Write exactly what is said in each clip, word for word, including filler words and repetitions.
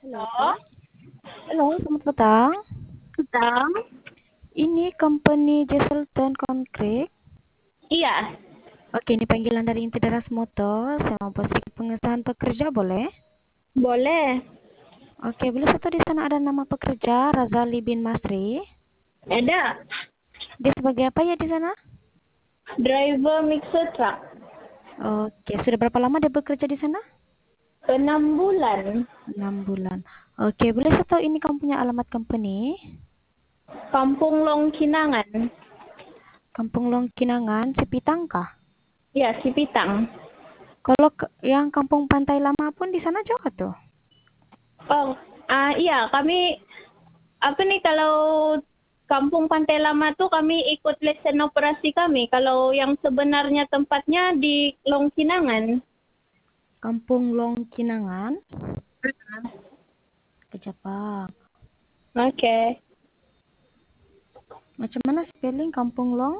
Halo. Halo, Halo, selamat petang. Sedang? Ini company Jesselton Concrete. Iya, Oke, ini panggilan dari inti Teras Motor. Saya mau posisi pengesahan pekerja, boleh? boleh. Oke, boleh satu di sana ada nama pekerja Razali bin Masri. Ada Dia sebagai apa ya di sana? driver mixer truck. Oke, sudah berapa lama dia bekerja di sana? Enam bulan. Enam bulan. Oke, boleh saya tahu ini kamu punya alamat company? Kampung Long Kinangan. Kampung Longkinangan, Cipitang kah? Ya, Sipitang. Kalau ke- yang Kampung Pantai Lama pun di sana juga tuh. Oh, ah iya, kami apa nih kalau Kampung Pantai Lama tuh kami ikut lesen operasi kami. Kalau yang sebenarnya tempatnya di Long Kinangan. Kampung Longkinangan, Kecapang. Oke. Macam mana spelling Kampung Long?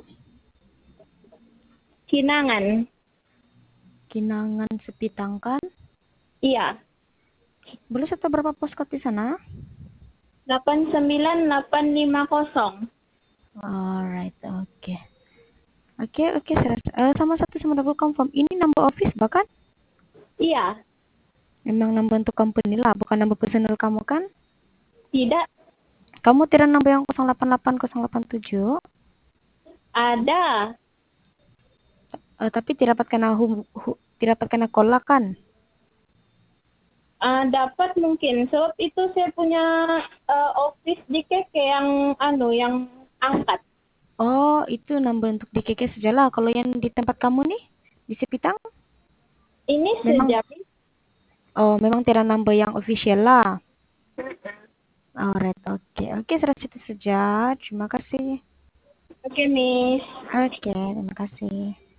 Kinangan. Kinangan Sepitangkan. Iya. Boleh saya tahu berapa postcode di sana? delapan sembilan delapan lima nol. Alright, oke. Oke, oke, saya rasa. Eh, sama satu sama double confirm. Ini number office bahkan? Iya. Memang number untuk company lah, bukan number personal kamu kan? Tidak Kamu tidak number yang nol delapan delapan nol delapan tujuh, ada. eh, tapi tidak dapat kena hum, hu, tidak dapat kena call lah kan? Ah, dapat mungkin sebab itu saya punya eh, office di Keke yang anu yang angkat. Oh, itu number untuk di K K saja lah. Kalau yang di tempat kamu nih, di Sepitang, Ini memang, sejam. oh, memang tidak number yang official lah. Alright, oke. Oke, sudah itu saja. Terima kasih. Oke, Miss. Oke, terima kasih.